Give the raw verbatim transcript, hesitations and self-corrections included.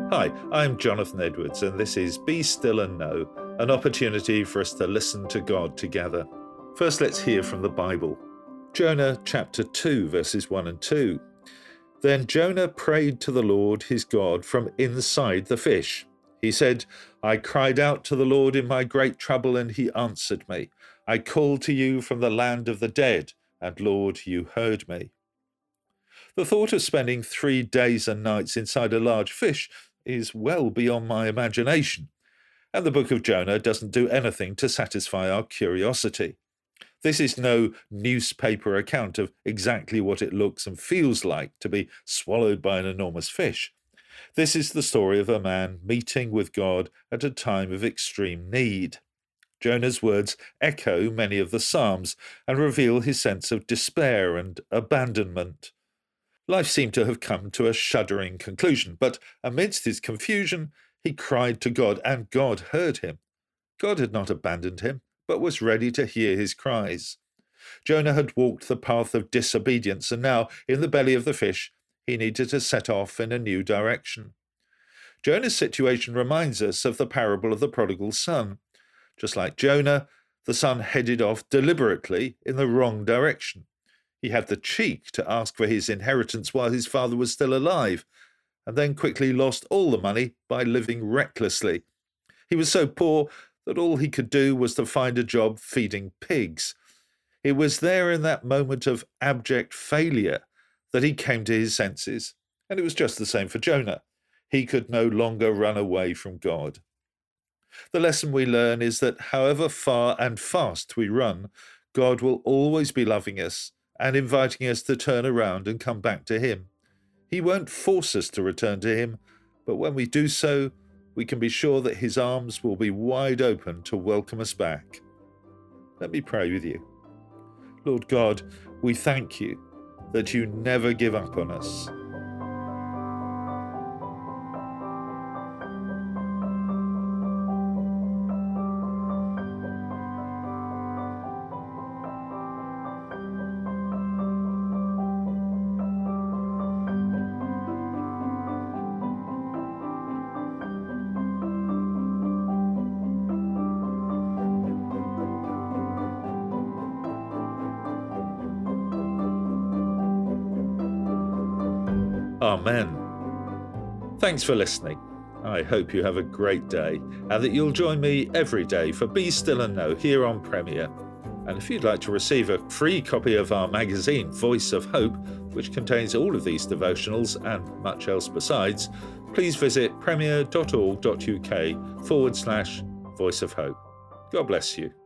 Hi, I'm Jonathan Edwards, and this is Be Still and Know, an opportunity for us to listen to God together. First, let's hear from the Bible. Jonah chapter two, verses one and two. Then Jonah prayed to the Lord his God from inside the fish. He said, I cried out to the Lord in my great trouble, and he answered me. I called to you from the land of the dead, and Lord, you heard me. The thought of spending three days and nights inside a large fish is well beyond my imagination, and the book of Jonah doesn't do anything to satisfy our curiosity. This is no newspaper account of exactly what it looks and feels like to be swallowed by an enormous fish. This is the story of a man meeting with God at a time of extreme need. Jonah's words echo many of the Psalms and reveal his sense of despair and abandonment. Life seemed to have come to a shuddering conclusion, but amidst his confusion, he cried to God, and God heard him. God had not abandoned him, but was ready to hear his cries. Jonah had walked the path of disobedience, and now, in the belly of the fish, he needed to set off in a new direction. Jonah's situation reminds us of the parable of the prodigal son. Just like Jonah, the son headed off deliberately in the wrong direction. He had the cheek to ask for his inheritance while his father was still alive, and then quickly lost all the money by living recklessly. He was so poor that all he could do was to find a job feeding pigs. It was there in that moment of abject failure that he came to his senses, and it was just the same for Jonah. He could no longer run away from God. The lesson we learn is that however far and fast we run, God will always be loving us and inviting us to turn around and come back to him. He won't force us to return to him, but when we do so, we can be sure that his arms will be wide open to welcome us back. Let me pray with you. Lord God, we thank you that you never give up on us. Amen. Thanks for listening. I hope you have a great day and that you'll join me every day for Be Still and Know here on Premier. And if you'd like to receive a free copy of our magazine, Voice of Hope, which contains all of these devotionals and much else besides, please visit premier.org.uk forward slash Voice of Hope. God bless you.